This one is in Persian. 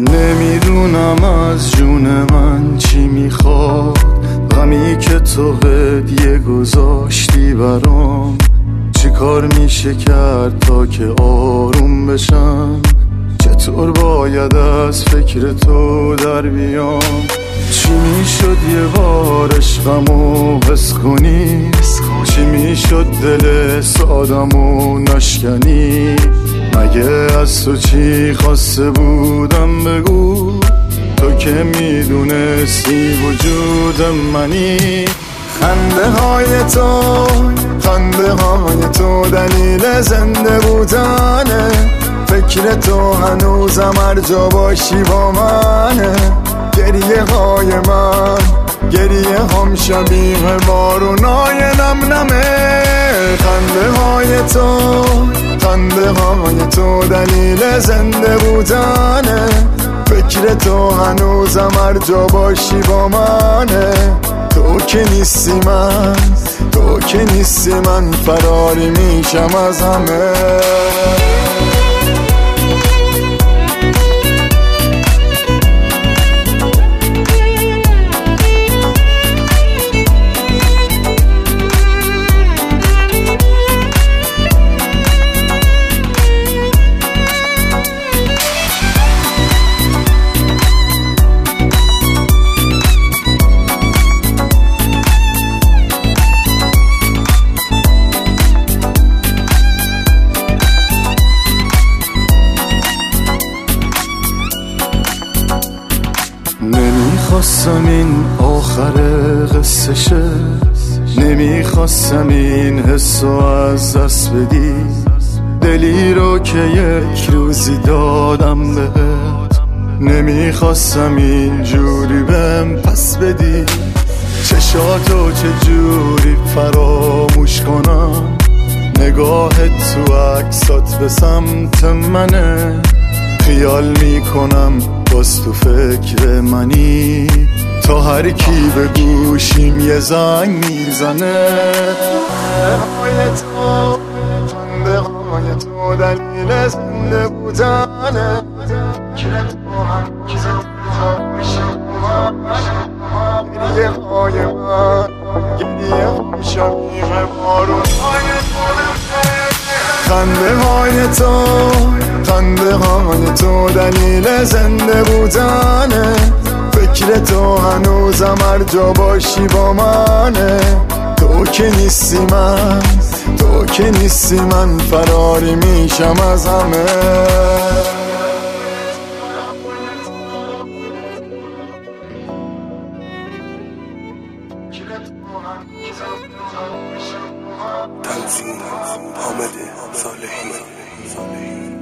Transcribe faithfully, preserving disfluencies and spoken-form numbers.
نمیدونم از جون من چی میخواد، غمی که تو هدیه گذاشتی برام. چی کار میشه کرد تا که آروم بشم؟ چطور باید از فکر تو در بیام؟ چی میشد یه بار عشقمو حس کنی؟ چی میشد دل سادمو نشکنی؟ مگه از تو چی خواسته بودم بگو، تو که میدونستی وجود منی. خنده های تو خنده های تو دلیل زنده بودنه، فکر تو هنوزم هر جا باشی با منه. گریه های من گریه هم شبیه بارونای نم نمه. خنده های تو خنده های تو دلیل زنده بودنه، فکر تو هنوزم هر جا باشی با منه. تو که نیستی من تو که نیستی من فراری میشم از همه. نمیخواستم این آخر قصه شه، نمیخواستم این حسو از دست بدی. دلی رو که یک روزی دادم بهت، نمیخواستم این جوری بهم پس بدی. چشاتو چه جوری فراموش کنم، نگاهت تو عکسات به سمت منه. خیال میکنم باز تو فکر منی، تا هر کی به گوشیم یه زنگ میزنه. خنده تو خنده های تو دلیل زنده بودنه، گریه های من گریه های شبیه بارونای خنده های تو خنده های تو دلیل زنده بودنه، فکر تو هنوزم هر جا باشی با منه. تو که نیستی من تو که نیستی من فراری میشم از همه. تنظیم حامد صالحی.